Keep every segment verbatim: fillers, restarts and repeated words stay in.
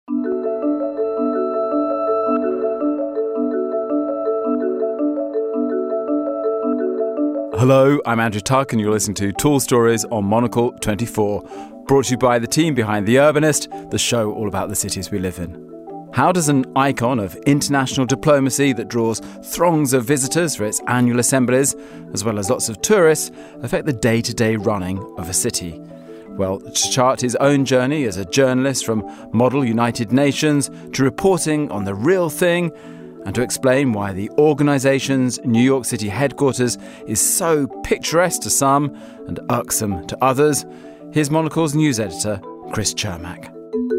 Hello, I'm Andrew Tuck and you're listening to Tall Stories on Monocle twenty-four, brought to you by the team behind The Urbanist, the show all about the cities we live in. How does an icon of international diplomacy that draws throngs of visitors for its annual assemblies, as well as lots of tourists, affect the day-to-day running of a city? Well, to chart his own journey as a journalist from Model United Nations to reporting on the real thing, and to explain why the organisation's New York City headquarters is so picturesque to some and irksome to others, here's Monocle's news editor, Chris Chermak.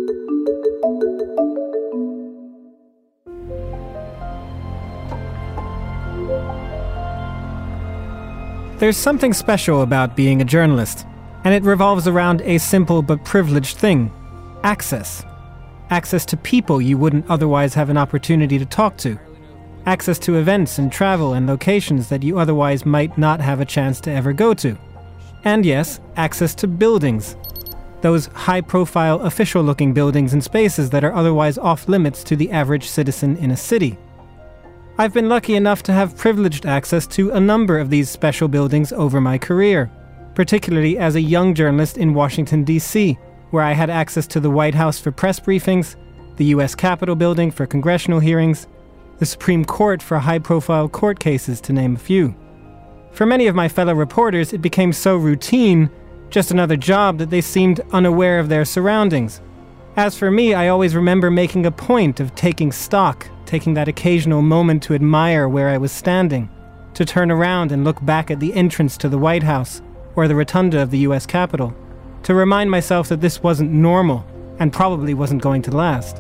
There's something special about being a journalist, and it revolves around a simple but privileged thing: access. Access to people you wouldn't otherwise have an opportunity to talk to. Access to events and travel and locations that you otherwise might not have a chance to ever go to. And yes, access to buildings. Those high-profile, official-looking buildings and spaces that are otherwise off-limits to the average citizen in a city. I've been lucky enough to have privileged access to a number of these special buildings over my career, particularly as a young journalist in Washington, D C, where I had access to the White House for press briefings, the U S Capitol building for congressional hearings, the Supreme Court for high-profile court cases, to name a few. For many of my fellow reporters, it became so routine, just another job, that they seemed unaware of their surroundings. As for me, I always remember making a point of taking stock, taking that occasional moment to admire where I was standing, to turn around and look back at the entrance to the White House or the rotunda of the U S Capitol, to remind myself that this wasn't normal and probably wasn't going to last.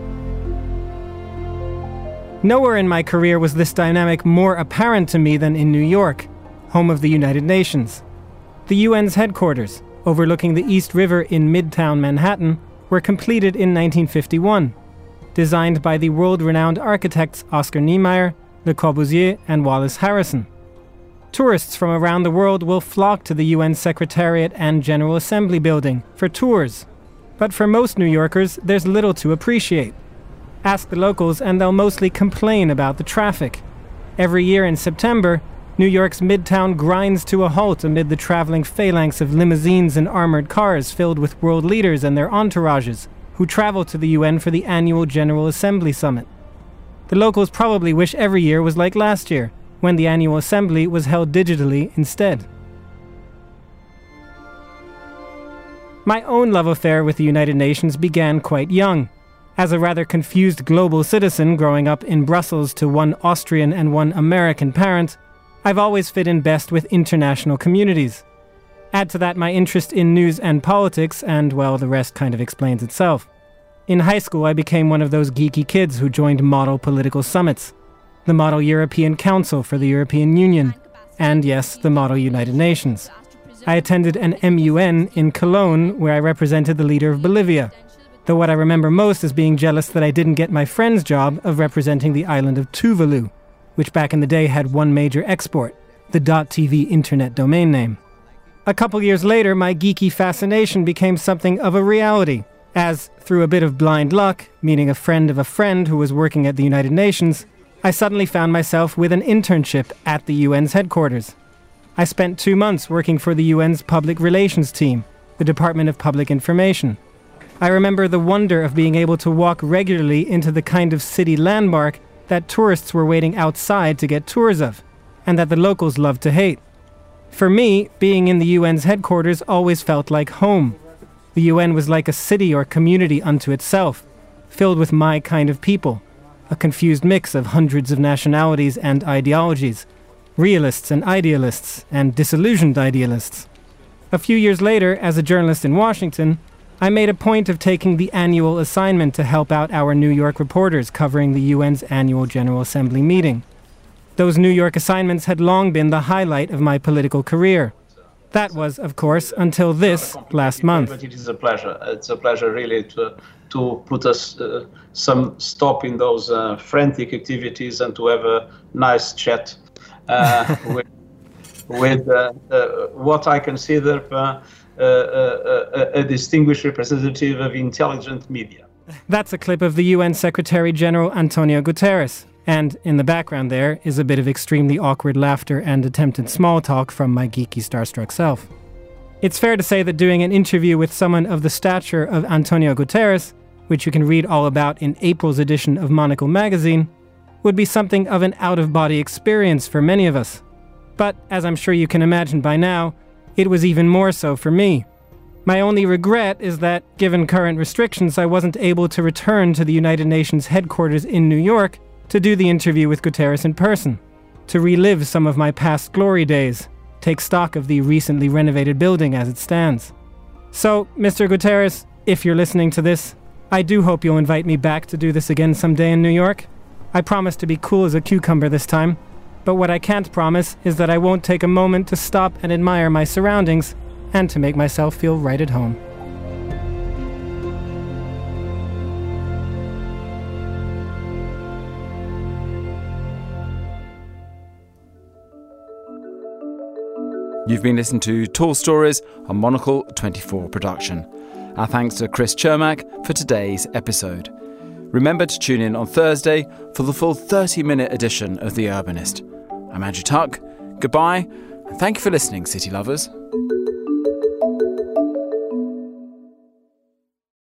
Nowhere in my career was this dynamic more apparent to me than in New York, home of the United Nations. The U N's headquarters, overlooking the East River in Midtown Manhattan, were completed in nineteen fifty-one, designed by the world-renowned architects Oscar Niemeyer, Le Corbusier, and Wallace Harrison. Tourists from around the world will flock to the U N Secretariat and General Assembly building for tours. But for most New Yorkers, there's little to appreciate. Ask the locals and they'll mostly complain about the traffic. Every year in September, New York's Midtown grinds to a halt amid the traveling phalanx of limousines and armored cars filled with world leaders and their entourages, who travel to the U N for the annual General Assembly Summit. The locals probably wish every year was like last year, when the annual assembly was held digitally instead. My own love affair with the United Nations began quite young. As a rather confused global citizen growing up in Brussels to one Austrian and one American parent, I've always fit in best with international communities. Add to that my interest in news and politics, and, well, the rest kind of explains itself. In high school, I became one of those geeky kids who joined model political summits, the Model European Council for the European Union, and, yes, the Model United Nations. I attended an M U N in Cologne, where I represented the leader of Bolivia, though what I remember most is being jealous that I didn't get my friend's job of representing the island of Tuvalu, which back in the day had one major export, the .tv internet domain name. A couple years later, my geeky fascination became something of a reality, as, through a bit of blind luck, meeting a friend of a friend who was working at the United Nations, I suddenly found myself with an internship at the U N's headquarters. I spent two months working for the U N's public relations team, the Department of Public Information. I remember the wonder of being able to walk regularly into the kind of city landmark that tourists were waiting outside to get tours of, and that the locals loved to hate. For me, being in the U N's headquarters always felt like home. The U N was like a city or community unto itself, filled with my kind of people, a confused mix of hundreds of nationalities and ideologies, realists and idealists, and disillusioned idealists. A few years later, as a journalist in Washington, I made a point of taking the annual assignment to help out our New York reporters covering the U N's annual General Assembly meeting. Those New York assignments had long been the highlight of my political career. That was, of course, until this last month. But it is a pleasure. It's a pleasure really to to put us uh, some stop in those uh, frantic activities and to have a nice chat uh, with, with uh, uh, what I consider uh, uh, uh, a distinguished representative of intelligent media. That's a clip of the U N Secretary-General Antonio Guterres. And in the background there is a bit of extremely awkward laughter and attempted small talk from my geeky starstruck self. It's fair to say that doing an interview with someone of the stature of Antonio Guterres, which you can read all about in April's edition of Monocle magazine, would be something of an out-of-body experience for many of us. But, as I'm sure you can imagine by now, it was even more so for me. My only regret is that, given current restrictions, I wasn't able to return to the United Nations headquarters in New York to do the interview with Guterres in person, to relive some of my past glory days, take stock of the recently renovated building as it stands. So, Mister Guterres, if you're listening to this, I do hope you'll invite me back to do this again someday in New York. I promise to be cool as a cucumber this time, but what I can't promise is that I won't take a moment to stop and admire my surroundings and to make myself feel right at home. You've been listening to Tall Stories, a Monocle twenty-four production. Our thanks to Chris Chermak for today's episode. Remember to tune in on Thursday for the full thirty-minute edition of The Urbanist. I'm Andrew Tuck. Goodbye, and thank you for listening, city lovers.